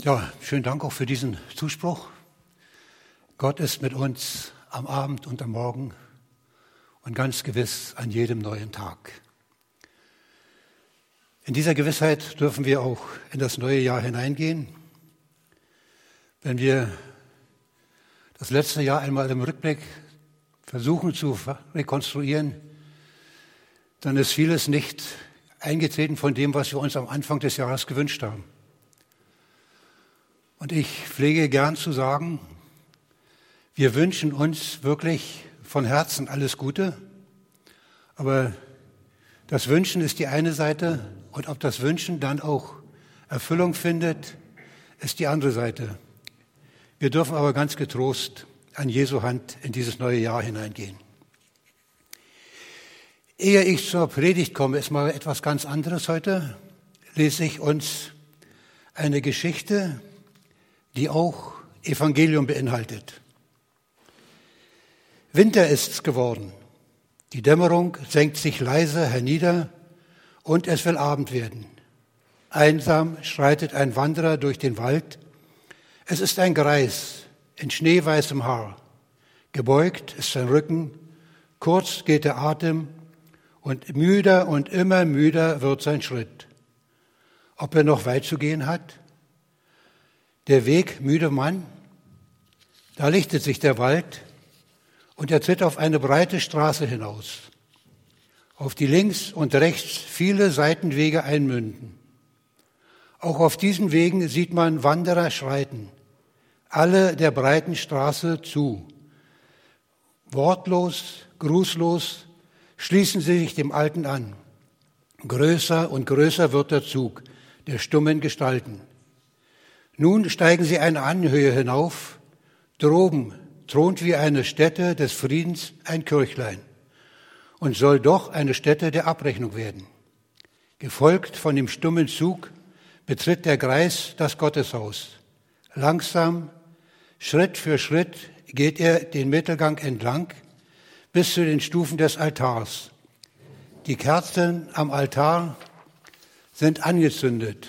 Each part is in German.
Ja, schönen Dank auch für diesen Zuspruch. Gott ist mit uns am Abend und am Morgen und ganz gewiss an jedem neuen Tag. In dieser Gewissheit dürfen wir auch in das neue Jahr hineingehen. Wenn wir das letzte Jahr einmal im Rückblick versuchen zu rekonstruieren, dann ist vieles nicht eingetreten von dem, was wir uns am Anfang des Jahres gewünscht haben. Und ich pflege gern zu sagen, wir wünschen uns wirklich von Herzen alles Gute, aber das Wünschen ist die eine Seite und ob das Wünschen dann auch Erfüllung findet, ist die andere Seite. Wir dürfen aber ganz getrost an Jesu Hand in dieses neue Jahr hineingehen. Ehe ich zur Predigt komme, ist mal etwas ganz anderes heute, lese ich uns eine Geschichte, die auch Evangelium beinhaltet. Winter ist's geworden. Die Dämmerung senkt sich leise hernieder und es will Abend werden. Einsam schreitet ein Wanderer durch den Wald. Es ist ein Greis in schneeweißem Haar. Gebeugt ist sein Rücken, kurz geht der Atem und müder und immer müder wird sein Schritt. Ob er noch weit zu gehen hat? Der Weg, müde Mann, da lichtet sich der Wald und er tritt auf eine breite Straße hinaus, auf die links und rechts viele Seitenwege einmünden. Auch auf diesen Wegen sieht man Wanderer schreiten, alle der breiten Straße zu. Wortlos, grußlos schließen sie sich dem Alten an. Größer und größer wird der Zug der stummen Gestalten. Nun steigen sie eine Anhöhe hinauf. Droben thront wie eine Stätte des Friedens ein Kirchlein und soll doch eine Stätte der Abrechnung werden. Gefolgt von dem stummen Zug betritt der Greis das Gotteshaus. Langsam, Schritt für Schritt geht er den Mittelgang entlang bis zu den Stufen des Altars. Die Kerzen am Altar sind angezündet.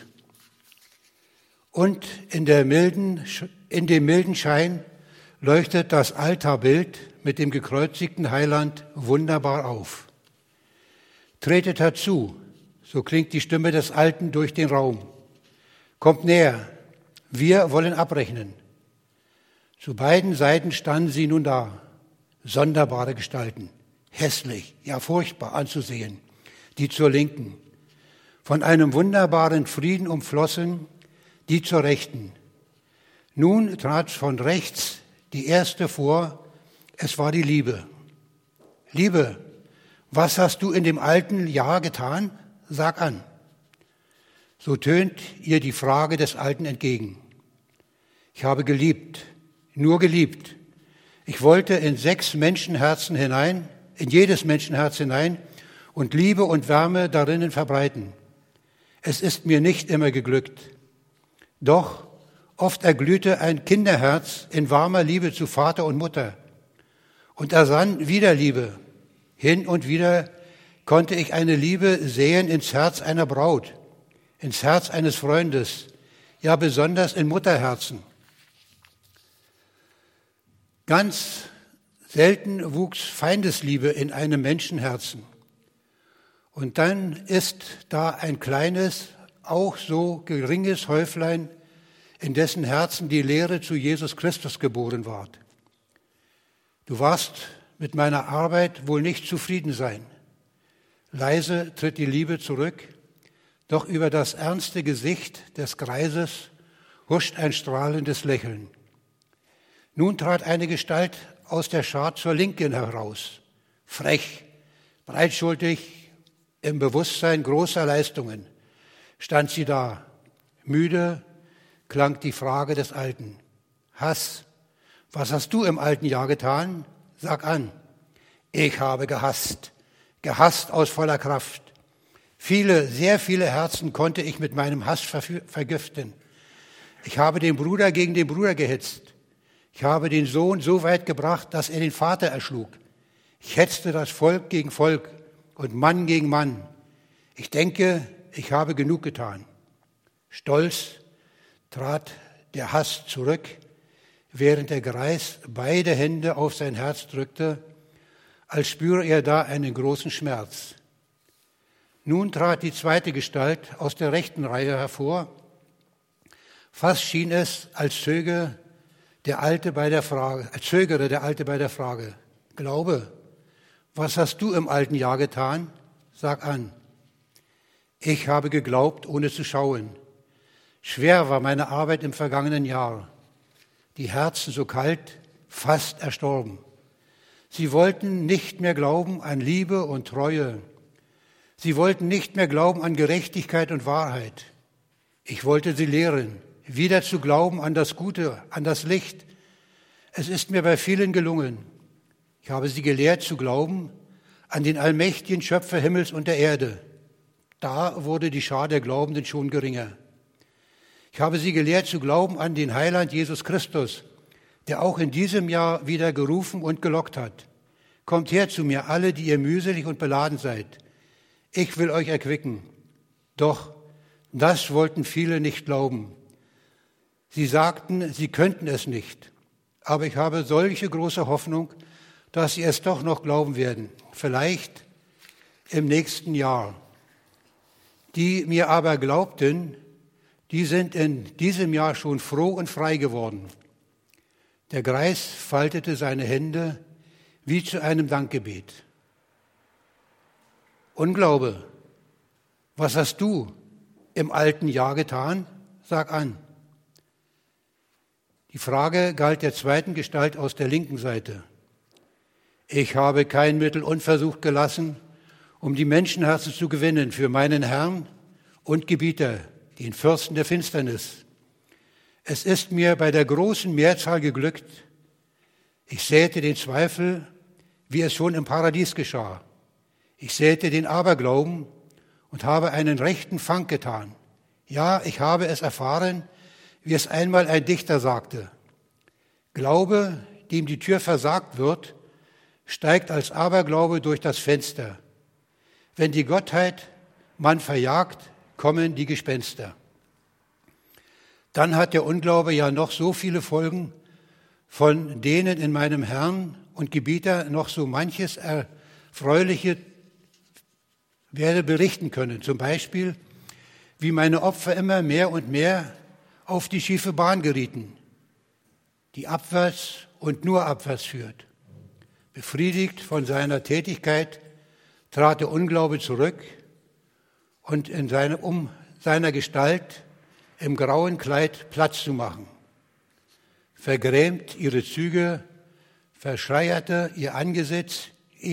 Und in dem milden Schein leuchtet das Altarbild mit dem gekreuzigten Heiland wunderbar auf. Tretet herzu, so klingt die Stimme des Alten durch den Raum. Kommt näher, wir wollen abrechnen. Zu beiden Seiten standen sie nun da, sonderbare Gestalten, hässlich, ja furchtbar anzusehen, die zur Linken, von einem wunderbaren Frieden umflossen, die zur Rechten. Nun trat von rechts die erste vor, es war die Liebe. Liebe, was hast du in dem alten Jahr getan? Sag an. So tönt ihr die Frage des Alten entgegen. Ich habe geliebt, nur geliebt. Ich wollte in 6 Menschenherzen hinein, in jedes Menschenherz hinein und Liebe und Wärme darinnen verbreiten. Es ist mir nicht immer geglückt. Doch oft erglühte ein Kinderherz in warmer Liebe zu Vater und Mutter und ersann wieder Liebe. Hin und wieder konnte ich eine Liebe sehen ins Herz einer Braut, ins Herz eines Freundes, ja besonders in Mutterherzen. Ganz selten wuchs Feindesliebe in einem Menschenherzen. Und dann ist da ein kleines, auch so geringes Häuflein, in dessen Herzen die Lehre zu Jesus Christus geboren ward. Du warst mit meiner Arbeit wohl nicht zufrieden sein. Leise tritt die Liebe zurück, doch über das ernste Gesicht des Greises huscht ein strahlendes Lächeln. Nun trat eine Gestalt aus der Schar zur Linken heraus, frech, breitschultrig, im Bewusstsein großer Leistungen. Stand sie da, müde, klang die Frage des Alten. Hass, was hast du im alten Jahr getan? Sag an. Ich habe gehasst, gehasst aus voller Kraft. Sehr viele Herzen konnte ich mit meinem Hass vergiften. Ich habe den Bruder gegen den Bruder gehetzt. Ich habe den Sohn so weit gebracht, dass er den Vater erschlug. Ich hetzte das Volk gegen Volk und Mann gegen Mann. Ich denke, ich habe genug getan. Stolz trat der Hass zurück, während der Greis beide Hände auf sein Herz drückte, als spüre er da einen großen Schmerz. Nun trat die zweite Gestalt aus der rechten Reihe hervor. Fast schien es, als zögere der Alte bei der Frage, Glaube, was hast du im alten Jahr getan? Sag an. Ich habe geglaubt, ohne zu schauen. Schwer war meine Arbeit im vergangenen Jahr. Die Herzen so kalt, fast erstorben. Sie wollten nicht mehr glauben an Liebe und Treue. Sie wollten nicht mehr glauben an Gerechtigkeit und Wahrheit. Ich wollte sie lehren, wieder zu glauben an das Gute, an das Licht. Es ist mir bei vielen gelungen. Ich habe sie gelehrt zu glauben an den allmächtigen Schöpfer Himmels und der Erde. Da wurde die Schar der Glaubenden schon geringer. Ich habe sie gelehrt zu glauben an den Heiland Jesus Christus, der auch in diesem Jahr wieder gerufen und gelockt hat. Kommt her zu mir, alle, die ihr mühselig und beladen seid. Ich will euch erquicken. Doch das wollten viele nicht glauben. Sie sagten, sie könnten es nicht. Aber ich habe solche große Hoffnung, dass sie es doch noch glauben werden. Vielleicht im nächsten Jahr. Die mir aber glaubten, die sind in diesem Jahr schon froh und frei geworden. Der Greis faltete seine Hände wie zu einem Dankgebet. Unglaube, was hast du im alten Jahr getan? Sag an. Die Frage galt der zweiten Gestalt aus der linken Seite. Ich habe kein Mittel unversucht gelassen, um die Menschenherzen zu gewinnen für meinen Herrn und Gebieter, den Fürsten der Finsternis. Es ist mir bei der großen Mehrzahl geglückt. Ich säte den Zweifel, wie es schon im Paradies geschah. Ich säte den Aberglauben und habe einen rechten Fang getan. Ja, ich habe es erfahren, wie es einmal ein Dichter sagte. Glaube, dem die Tür versagt wird, steigt als Aberglaube durch das Fenster. Wenn die Gottheit man verjagt, kommen die Gespenster. Dann hat der Unglaube ja noch so viele Folgen, von denen in meinem Herrn und Gebieter noch so manches Erfreuliche werde berichten können. Zum Beispiel, wie meine Opfer immer mehr und mehr auf die schiefe Bahn gerieten, die abwärts und nur abwärts führt. Befriedigt von seiner Tätigkeit trat der Unglaube zurück und um seiner Gestalt im grauen Kleid Platz zu machen. Vergrämt ihre Züge, verschleierte ihr Angesicht,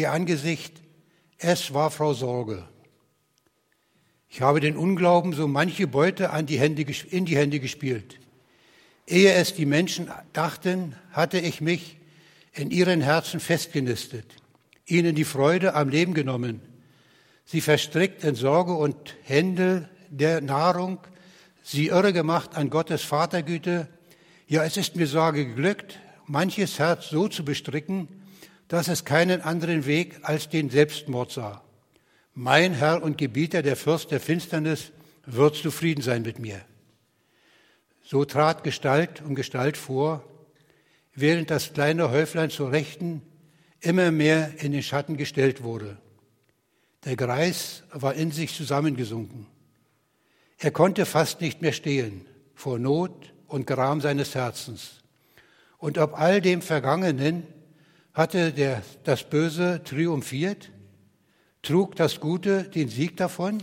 es war Frau Sorge. Ich habe den Unglauben so manche Beute in die Hände gespielt. Ehe es die Menschen dachten, hatte ich mich in ihren Herzen festgenistet, ihnen die Freude am Leben genommen, sie verstrickt in Sorge und Händel der Nahrung, sie irre gemacht an Gottes Vatergüte. Ja, es ist mir sogar geglückt, manches Herz so zu bestricken, dass es keinen anderen Weg als den Selbstmord sah. Mein Herr und Gebieter, der Fürst der Finsternis, wird zufrieden sein mit mir. So trat Gestalt um Gestalt vor, während das kleine Häuflein zur Rechten immer mehr in den Schatten gestellt wurde. Der Greis war in sich zusammengesunken. Er konnte fast nicht mehr stehen vor Not und Gram seines Herzens. Und ob all dem Vergangenen hatte das Böse triumphiert? Trug das Gute den Sieg davon?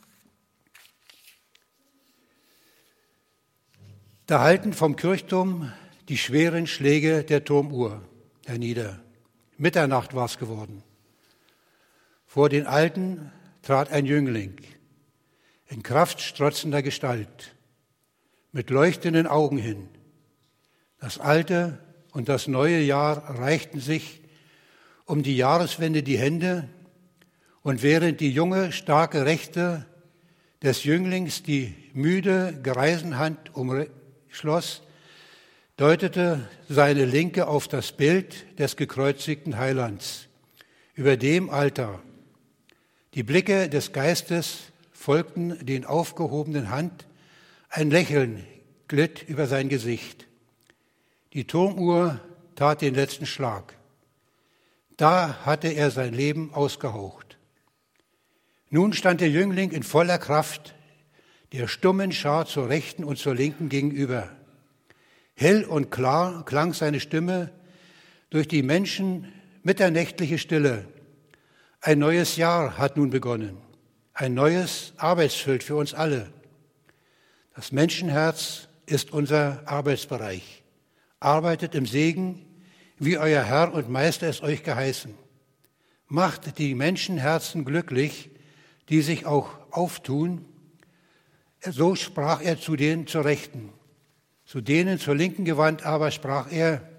Da hallten vom Kirchturm die schweren Schläge der Turmuhr hernieder. Mitternacht war es geworden. Vor den Alten trat ein Jüngling in kraftstrotzender Gestalt, mit leuchtenden Augen hin. Das alte und das neue Jahr reichten sich um die Jahreswende die Hände, und während die junge, starke Rechte des Jünglings die müde Greisenhand umschloss, deutete seine Linke auf das Bild des gekreuzigten Heilands über dem Altar. Die Blicke des Geistes folgten den aufgehobenen Hand, ein Lächeln glitt über sein Gesicht. Die Turmuhr tat den letzten Schlag. Da hatte er sein Leben ausgehaucht. Nun stand der Jüngling in voller Kraft der stummen Schar zur Rechten und zur Linken gegenüber. Hell und klar klang seine Stimme durch die Menschen mitternächtliche Stille. Ein neues Jahr hat nun begonnen, ein neues Arbeitsfeld für uns alle. Das Menschenherz ist unser Arbeitsbereich. Arbeitet im Segen, wie euer Herr und Meister es euch geheißen. Macht die Menschenherzen glücklich, die sich auch auftun. So sprach er zu denen zur Rechten. Zu denen zur Linken gewandt aber sprach er: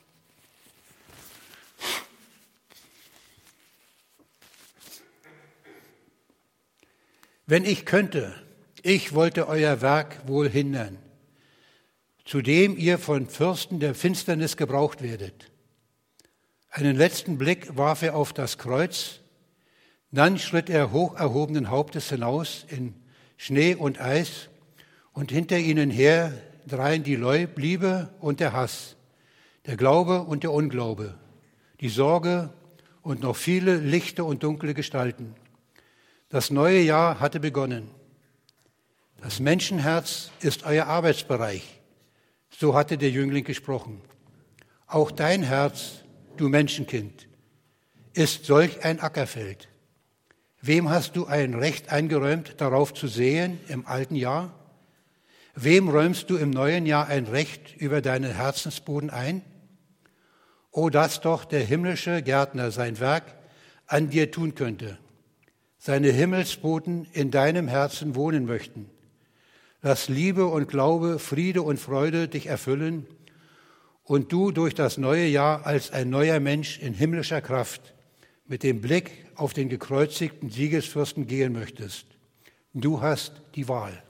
Wenn ich könnte, ich wollte euer Werk wohl hindern, zu dem ihr von Fürsten der Finsternis gebraucht werdet. Einen letzten Blick warf er auf das Kreuz, dann schritt er hoch erhobenen Hauptes hinaus in Schnee und Eis, und hinter ihnen her dreien die Liebe und der Hass, der Glaube und der Unglaube, die Sorge und noch viele lichte und dunkle Gestalten. Das neue Jahr hatte begonnen. Das Menschenherz ist euer Arbeitsbereich, so hatte der Jüngling gesprochen. Auch dein Herz, du Menschenkind, ist solch ein Ackerfeld. Wem hast du ein Recht eingeräumt, darauf zu säen im alten Jahr? Wem räumst du im neuen Jahr ein Recht über deinen Herzensboden ein? O, dass doch der himmlische Gärtner sein Werk an dir tun könnte, seine Himmelsboten in deinem Herzen wohnen möchten. Lass Liebe und Glaube, Friede und Freude dich erfüllen und du durch das neue Jahr als ein neuer Mensch in himmlischer Kraft mit dem Blick auf den gekreuzigten Siegesfürsten gehen möchtest. Du hast die Wahl.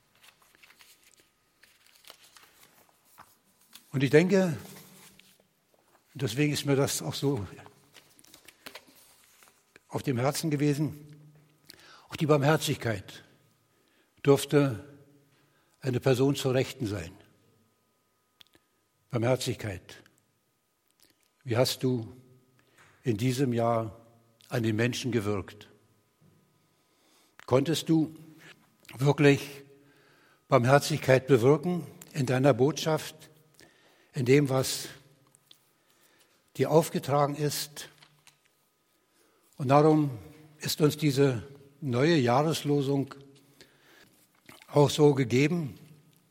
Und ich denke, deswegen ist mir das auch so auf dem Herzen gewesen, auch die Barmherzigkeit durfte eine Person zur Rechten sein. Barmherzigkeit. Wie hast du in diesem Jahr an den Menschen gewirkt? Konntest du wirklich Barmherzigkeit bewirken in deiner Botschaft, in dem, was dir aufgetragen ist? Und darum ist uns diese neue Jahreslosung auch so gegeben.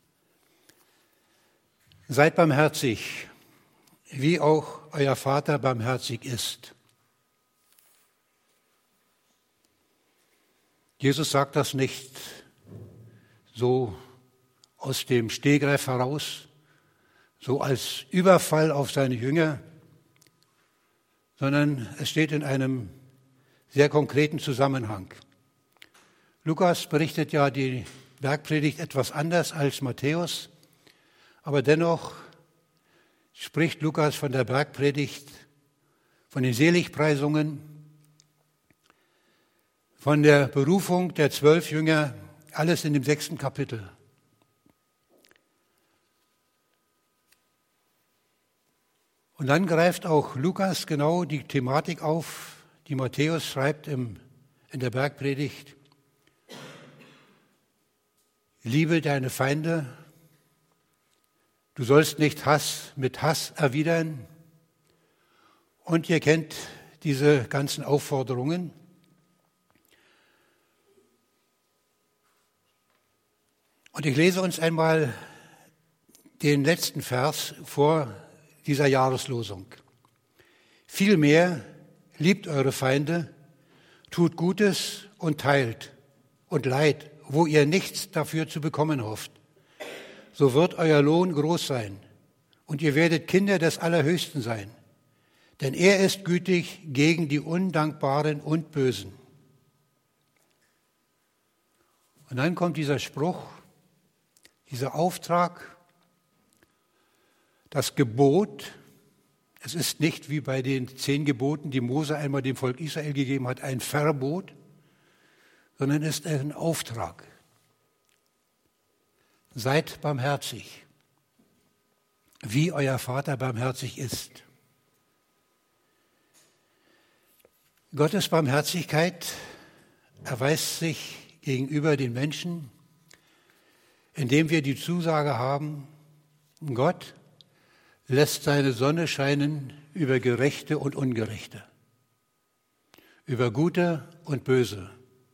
Seid barmherzig, wie auch euer Vater barmherzig ist. Jesus sagt das nicht so aus dem Stegreif heraus, so als Überfall auf seine Jünger, sondern es steht in einem sehr konkreten Zusammenhang. Lukas berichtet ja die Bergpredigt etwas anders als Matthäus, aber dennoch spricht Lukas von der Bergpredigt, von den Seligpreisungen, von der Berufung der 12 Jünger, alles in dem 6. Kapitel. Und dann greift auch Lukas genau die Thematik auf, die Matthäus schreibt in der Bergpredigt. Liebe deine Feinde, du sollst nicht Hass mit Hass erwidern. Und ihr kennt diese ganzen Aufforderungen. Und ich lese uns einmal den letzten Vers vor dieser Jahreslosung. Vielmehr liebt eure Feinde, tut Gutes und teilt und leiht, wo ihr nichts dafür zu bekommen hofft. So wird euer Lohn groß sein und ihr werdet Kinder des Allerhöchsten sein. Denn er ist gütig gegen die Undankbaren und Bösen. Und dann kommt dieser Spruch, dieser Auftrag, das Gebot. Es ist nicht wie bei den 10 Geboten, die Mose einmal dem Volk Israel gegeben hat, ein Verbot, sondern es ist ein Auftrag. seid barmherzig, wie euer Vater barmherzig ist. Gottes Barmherzigkeit erweist sich gegenüber den Menschen, indem wir die Zusage haben, Gott lässt seine Sonne scheinen über Gerechte und Ungerechte, über Gute und Böse.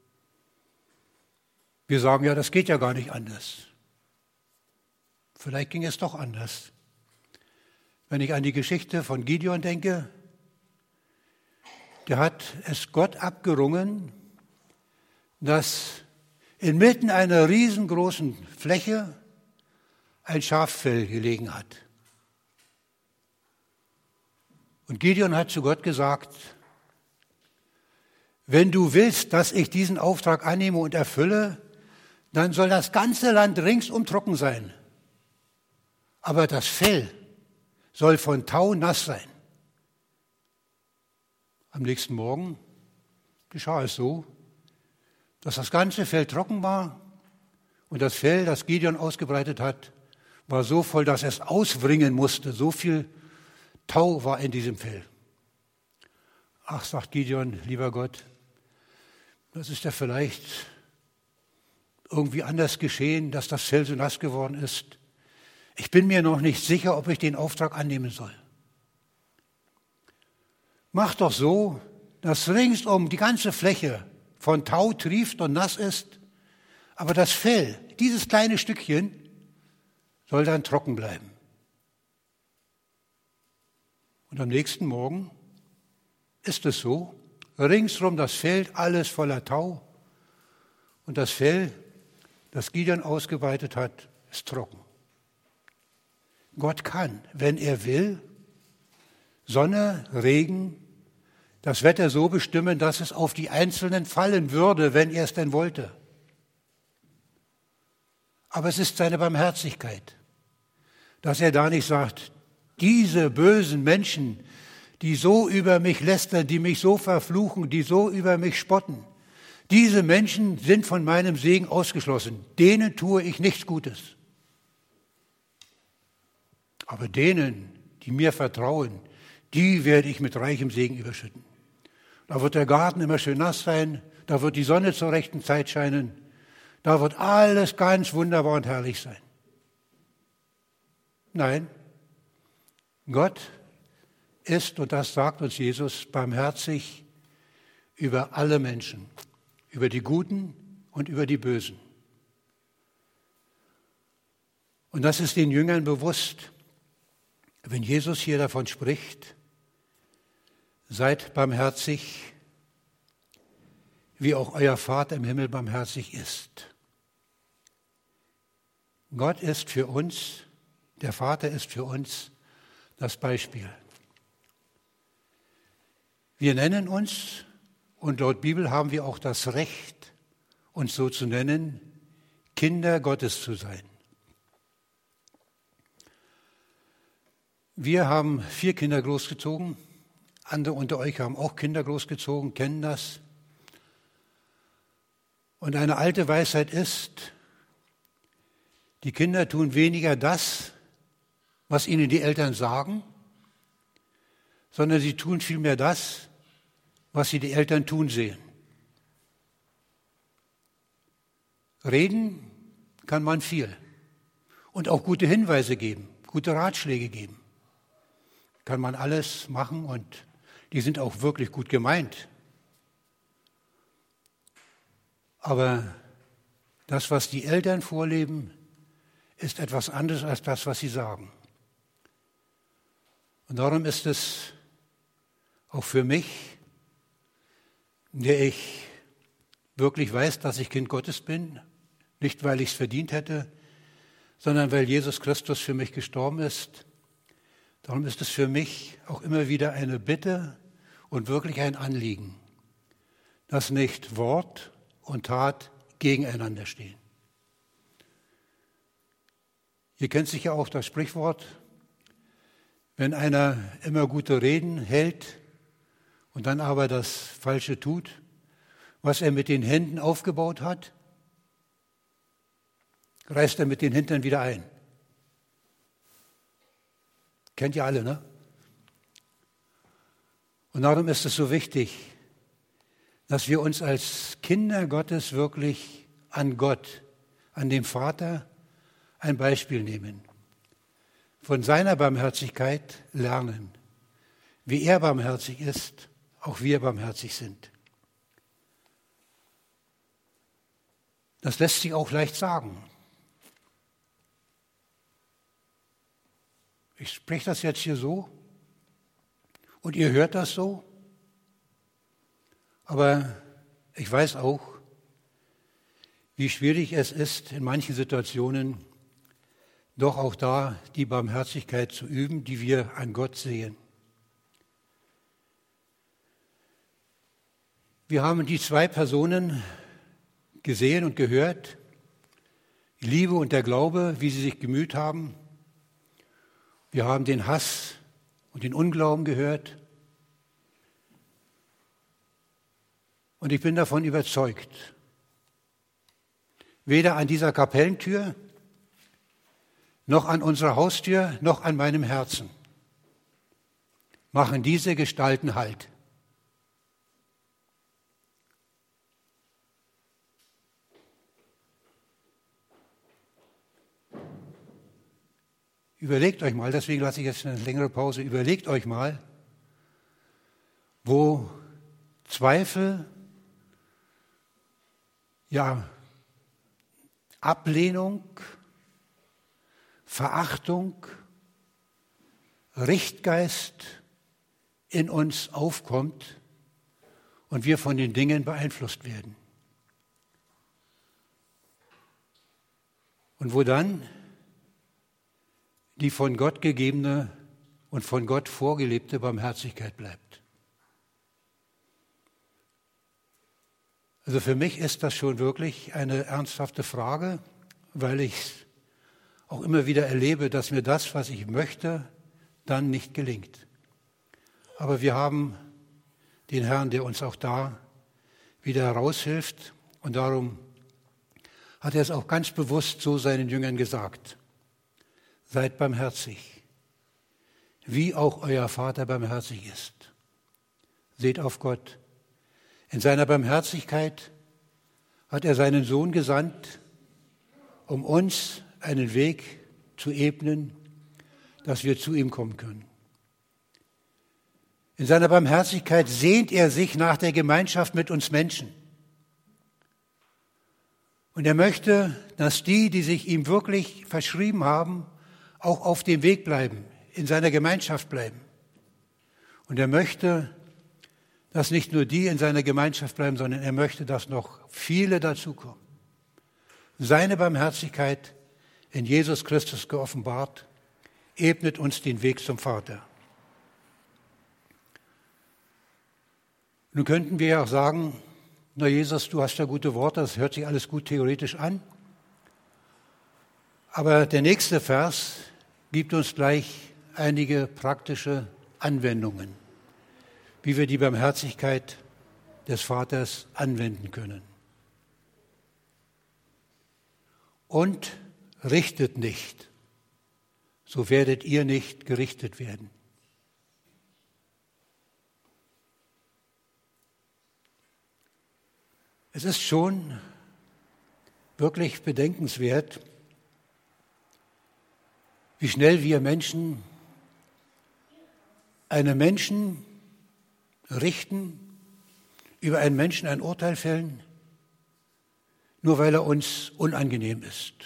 Wir sagen ja, das geht ja gar nicht anders. Vielleicht ging es doch anders. Wenn ich an die Geschichte von Gideon denke, der hat es Gott abgerungen, dass inmitten einer riesengroßen Fläche ein Schaffell gelegen hat. Und Gideon hat zu Gott gesagt, wenn du willst, dass ich diesen Auftrag annehme und erfülle, dann soll das ganze Land ringsum trocken sein. Aber das Fell soll von Tau nass sein. Am nächsten Morgen geschah es so, dass das ganze Fell trocken war und das Fell, das Gideon ausgebreitet hat, war so voll, dass es auswringen musste. So viel Tau war in diesem Fell. Ach, sagt Gideon, lieber Gott, das ist ja vielleicht irgendwie anders geschehen, dass das Fell so nass geworden ist. Ich bin mir noch nicht sicher, ob ich den Auftrag annehmen soll. Mach doch so, dass ringsum die ganze Fläche von Tau trieft und nass ist, aber das Fell, dieses kleine Stückchen, soll dann trocken bleiben. Und am nächsten Morgen ist es so, ringsrum das Feld, alles voller Tau und das Fell, das Gideon ausgebreitet hat, ist trocken. Gott kann, wenn er will, Sonne, Regen, das Wetter so bestimmen, dass es auf die Einzelnen fallen würde, wenn er es denn wollte. Aber es ist seine Barmherzigkeit, dass er da nicht sagt, diese bösen Menschen, die so über mich lästern, die mich so verfluchen, die so über mich spotten, diese Menschen sind von meinem Segen ausgeschlossen. Denen tue ich nichts Gutes. Aber denen, die mir vertrauen, die werde ich mit reichem Segen überschütten. Da wird der Garten immer schön nass sein, da wird die Sonne zur rechten Zeit scheinen, da wird alles ganz wunderbar und herrlich sein. Nein, Gott ist, und das sagt uns Jesus, barmherzig über alle Menschen, über die Guten und über die Bösen. Und das ist den Jüngern bewusst, wenn Jesus hier davon spricht, seid barmherzig, wie auch euer Vater im Himmel barmherzig ist. Gott ist für uns, der Vater ist für uns das Beispiel. Wir nennen uns, und laut Bibel haben wir auch das Recht, uns so zu nennen, Kinder Gottes zu sein. Wir haben 4 Kinder großgezogen. Andere unter euch haben auch Kinder großgezogen, kennen das. Und eine alte Weisheit ist, die Kinder tun weniger das, was ihnen die Eltern sagen, sondern sie tun vielmehr das, was sie die Eltern tun sehen. Reden kann man viel und auch gute Hinweise geben, gute Ratschläge geben. Kann man alles machen und die sind auch wirklich gut gemeint. Aber das, was die Eltern vorleben, ist etwas anderes als das, was sie sagen. Und darum ist es auch für mich, der ich wirklich weiß, dass ich Kind Gottes bin, nicht weil ich es verdient hätte, sondern weil Jesus Christus für mich gestorben ist. Darum ist es für mich auch immer wieder eine Bitte und wirklich ein Anliegen, dass nicht Wort und Tat gegeneinander stehen. Ihr kennt sicher auch das Sprichwort, wenn einer immer gute Reden hält und dann aber das Falsche tut, was er mit den Händen aufgebaut hat, reißt er mit den Hintern wieder ein. Kennt ihr alle, ne? Und darum ist es so wichtig, dass wir uns als Kinder Gottes wirklich an Gott, an dem Vater, ein Beispiel nehmen. Von seiner Barmherzigkeit lernen. Wie er barmherzig ist, auch wir barmherzig sind. Das lässt sich auch leicht sagen. Ich spreche das jetzt hier so und ihr hört das so, aber ich weiß auch, wie schwierig es ist, in manchen Situationen doch auch da die Barmherzigkeit zu üben, die wir an Gott sehen. Wir haben die zwei Personen gesehen und gehört, die Liebe und der Glaube, wie sie sich gemüht haben. Wir haben den Hass und den Unglauben gehört. Und ich bin davon überzeugt, weder an dieser Kapellentür, noch an unserer Haustür, noch an meinem Herzen machen diese Gestalten Halt. Überlegt euch mal, deswegen lasse ich jetzt eine längere Pause, überlegt euch mal, wo Zweifel, ja, Ablehnung, Verachtung, Richtgeist in uns aufkommt und wir von den Dingen beeinflusst werden. Und wo dann die von Gott gegebene und von Gott vorgelebte Barmherzigkeit bleibt. Also für mich ist das schon wirklich eine ernsthafte Frage, weil ich auch immer wieder erlebe, dass mir das, was ich möchte, dann nicht gelingt. Aber wir haben den Herrn, der uns auch da wieder heraushilft, und darum hat er es auch ganz bewusst so seinen Jüngern gesagt. Seid barmherzig, wie auch euer Vater barmherzig ist. Seht auf Gott. In seiner Barmherzigkeit hat er seinen Sohn gesandt, um uns einen Weg zu ebnen, dass wir zu ihm kommen können. In seiner Barmherzigkeit sehnt er sich nach der Gemeinschaft mit uns Menschen. Und er möchte, dass die sich ihm wirklich verschrieben haben, auch auf dem Weg bleiben, in seiner Gemeinschaft bleiben. Und er möchte, dass nicht nur die in seiner Gemeinschaft bleiben, sondern er möchte, dass noch viele dazukommen. Seine Barmherzigkeit in Jesus Christus geoffenbart, ebnet uns den Weg zum Vater. Nun könnten wir ja auch sagen, na Jesus, du hast ja gute Worte, das hört sich alles gut theoretisch an. Aber der nächste Vers gibt uns gleich einige praktische Anwendungen, wie wir die Barmherzigkeit des Vaters anwenden können. Und richtet nicht, so werdet ihr nicht gerichtet werden. Es ist schon wirklich bedenkenswert, wie schnell wir Menschen einen Menschen richten, über einen Menschen ein Urteil fällen, nur weil er uns unangenehm ist.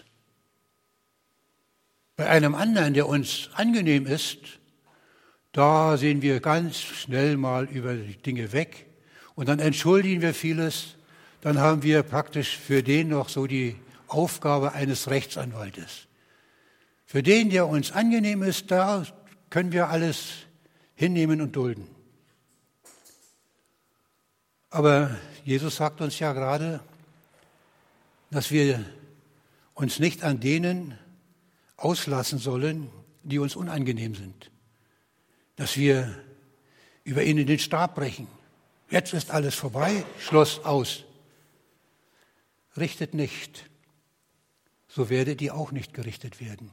Bei einem anderen, der uns angenehm ist, da sehen wir ganz schnell mal über die Dinge weg und dann entschuldigen wir vieles. Dann haben wir praktisch für den noch so die Aufgabe eines Rechtsanwaltes. Für den, der uns angenehm ist, da können wir alles hinnehmen und dulden. Aber Jesus sagt uns ja gerade, dass wir uns nicht an denen auslassen sollen, die uns unangenehm sind. Dass wir über ihnen den Stab brechen. Jetzt ist alles vorbei, Schluss, aus. Richtet nicht, so werdet ihr auch nicht gerichtet werden.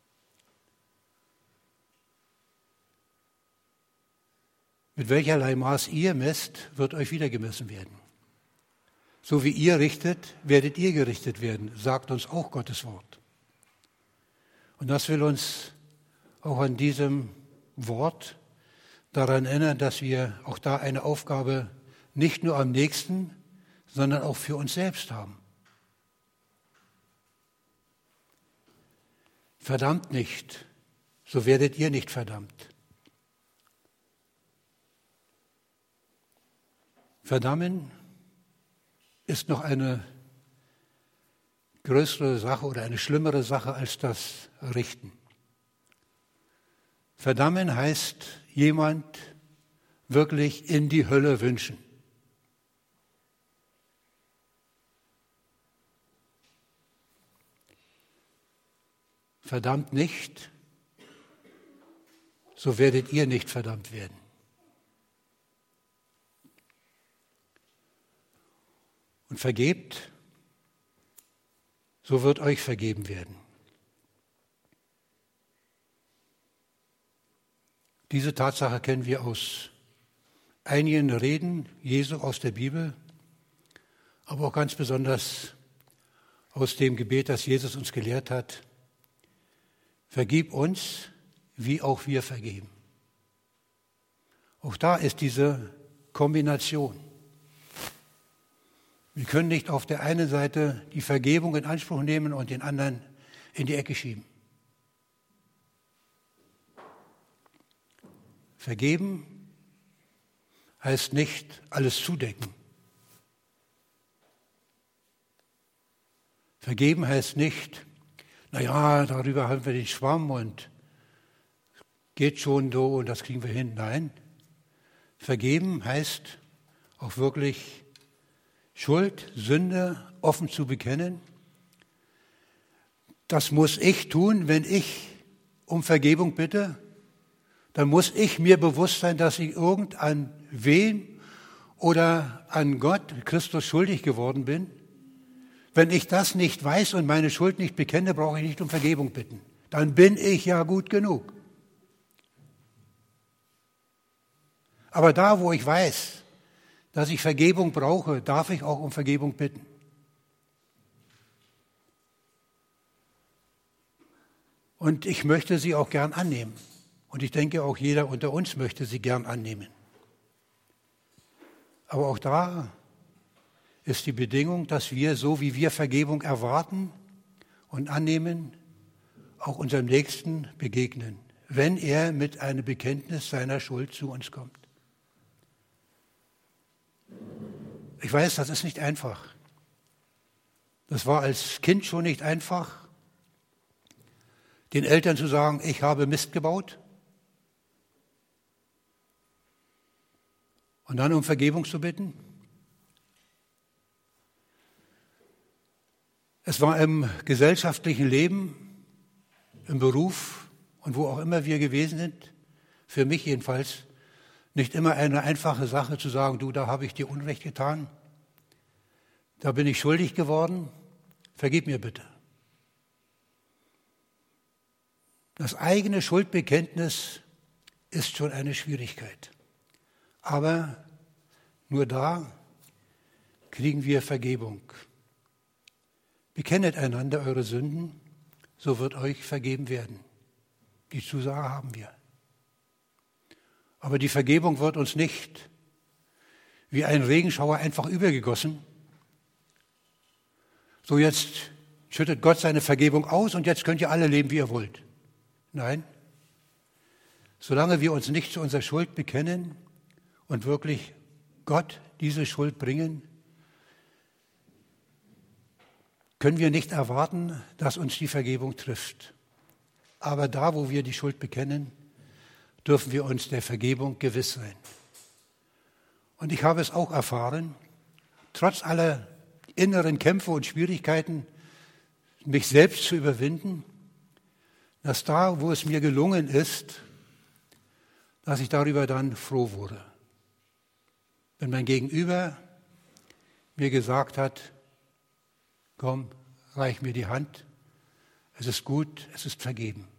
Mit welcherlei Maß ihr messt, wird euch wieder gemessen werden. So wie ihr richtet, werdet ihr gerichtet werden, sagt uns auch Gottes Wort. Und das will uns auch an diesem Wort daran erinnern, dass wir auch da eine Aufgabe nicht nur am Nächsten, sondern auch für uns selbst haben. Verdammt nicht, so werdet ihr nicht verdammt. Verdammen ist noch eine größere Sache oder eine schlimmere Sache als das Richten. Verdammen heißt, jemand wirklich in die Hölle wünschen. Verdammt nicht, so werdet ihr nicht verdammt werden. Und vergebt, so wird euch vergeben werden. Diese Tatsache kennen wir aus einigen Reden Jesu aus der Bibel, aber auch ganz besonders aus dem Gebet, das Jesus uns gelehrt hat. Vergib uns, wie auch wir vergeben. Auch da ist diese Kombination. Wir können nicht auf der einen Seite die Vergebung in Anspruch nehmen und den anderen in die Ecke schieben. Vergeben heißt nicht alles zudecken. Vergeben heißt nicht, naja, darüber haben wir den Schwamm und geht schon so und das kriegen wir hin. Nein, vergeben heißt auch wirklich Schuld, Sünde offen zu bekennen. Das muss ich tun, wenn ich um Vergebung bitte. Dann muss ich mir bewusst sein, dass ich an wem oder an Gott, Christus, schuldig geworden bin. Wenn ich das nicht weiß und meine Schuld nicht bekenne, brauche ich nicht um Vergebung bitten. Dann bin ich ja gut genug. Aber da, wo ich weiß, dass ich Vergebung brauche, darf ich auch um Vergebung bitten. Und ich möchte sie auch gern annehmen. Und ich denke, auch jeder unter uns möchte sie gern annehmen. Aber auch da ist die Bedingung, dass wir, so wie wir Vergebung erwarten und annehmen, auch unserem Nächsten begegnen, wenn er mit einem Bekenntnis seiner Schuld zu uns kommt. Ich weiß, das ist nicht einfach. Das war als Kind schon nicht einfach, den Eltern zu sagen, ich habe Mist gebaut und dann um Vergebung zu bitten. Es war im gesellschaftlichen Leben, im Beruf und wo auch immer wir gewesen sind, für mich jedenfalls, nicht immer eine einfache Sache zu sagen, du, da habe ich dir Unrecht getan, da bin ich schuldig geworden, vergib mir bitte. Das eigene Schuldbekenntnis ist schon eine Schwierigkeit. Aber nur da kriegen wir Vergebung. Bekennet einander eure Sünden, so wird euch vergeben werden. Die Zusage haben wir. Aber die Vergebung wird uns nicht wie ein Regenschauer einfach übergegossen. So, jetzt schüttet Gott seine Vergebung aus und jetzt könnt ihr alle leben, wie ihr wollt. Nein. Solange wir uns nicht zu unserer Schuld bekennen und wirklich Gott diese Schuld bringen, können wir nicht erwarten, dass uns die Vergebung trifft. Aber da, wo wir die Schuld bekennen, dürfen wir uns der Vergebung gewiss sein. Und ich habe es auch erfahren, trotz aller inneren Kämpfe und Schwierigkeiten, mich selbst zu überwinden, dass da, wo es mir gelungen ist, dass ich darüber dann froh wurde. Wenn mein Gegenüber mir gesagt hat, komm, reich mir die Hand es ist gut, es ist vergeben.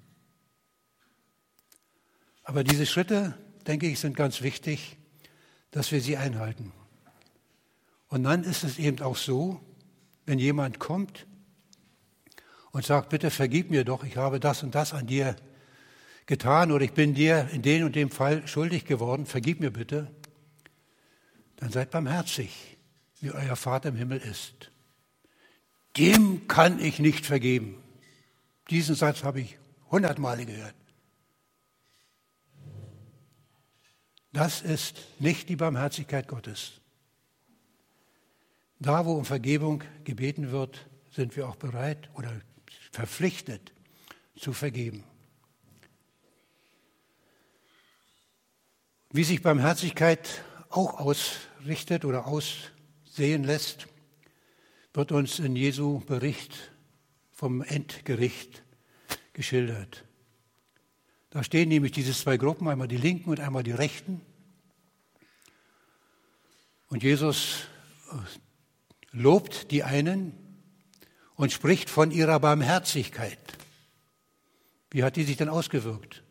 Aber diese Schritte, denke ich, sind ganz wichtig, dass wir sie einhalten. Und dann ist es eben auch so, wenn jemand kommt und sagt, bitte vergib mir doch, ich habe das und das an dir getan oder ich bin dir in dem und dem Fall schuldig geworden, vergib mir bitte, dann seid barmherzig, wie euer Vater im Himmel ist. Dem kann ich nicht vergeben. Diesen Satz habe ich 100 Male gehört. Das ist nicht die Barmherzigkeit Gottes. Da, wo um Vergebung gebeten wird, sind wir auch bereit oder verpflichtet zu vergeben. Wie sich Barmherzigkeit auch ausrichtet oder aussehen lässt, wird uns in Jesu Bericht vom Endgericht geschildert. Da stehen nämlich diese zwei Gruppen, einmal die Linken und einmal die Rechten. Und Jesus lobt die einen und spricht von ihrer Barmherzigkeit. Wie hat die sich denn ausgewirkt?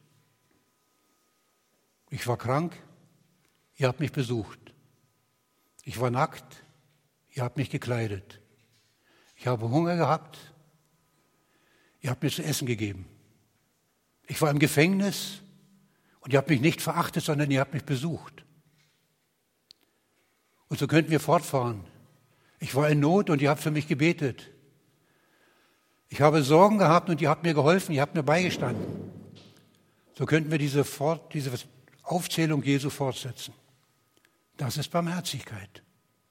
Ich war krank, ihr habt mich besucht. Ich war nackt, ihr habt mich gekleidet. Ich habe Hunger gehabt, ihr habt mir zu essen gegeben. Ich war im Gefängnis und ihr habt mich nicht verachtet, sondern ihr habt mich besucht. Und so könnten wir fortfahren. Ich war in Not und ihr habt für mich gebetet. Ich habe Sorgen gehabt und ihr habt mir geholfen, ihr habt mir beigestanden. So könnten wir diese Aufzählung Jesu fortsetzen. Das ist Barmherzigkeit.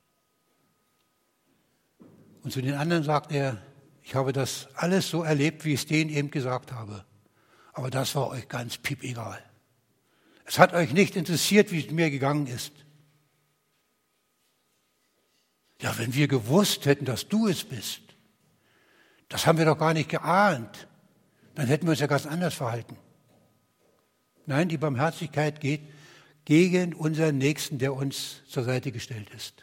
Und zu den anderen sagt er, ich habe das alles so erlebt, wie ich es denen eben gesagt habe. Aber das war euch ganz piepegal. Es hat euch nicht interessiert, wie es mir gegangen ist. Ja, wenn wir gewusst hätten, dass du es bist, das haben wir doch gar nicht geahnt, dann hätten wir uns ja ganz anders verhalten. Nein, die Barmherzigkeit geht gegen unseren Nächsten, der uns zur Seite gestellt ist.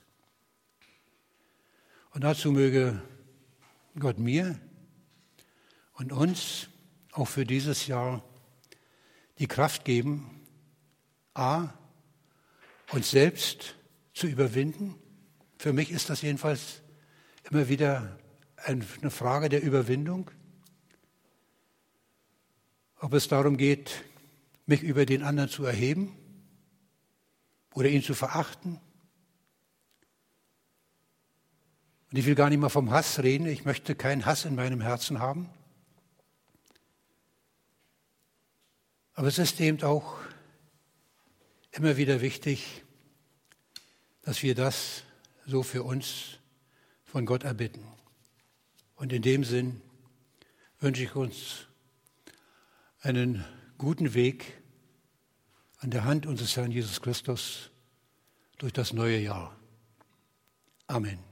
Und dazu möge Gott mir und uns auch für dieses Jahr die Kraft geben, uns selbst zu überwinden. Für mich ist das jedenfalls immer wieder eine Frage der Überwindung. Ob es darum geht, mich über den anderen zu erheben oder ihn zu verachten. Und ich will gar nicht mal vom Hass reden. Ich möchte keinen Hass in meinem Herzen haben. Aber es ist eben auch immer wieder wichtig, dass wir das so für uns von Gott erbitten. Und in dem Sinn wünsche ich uns einen guten Weg an der Hand unseres Herrn Jesus Christus durch das neue Jahr. Amen.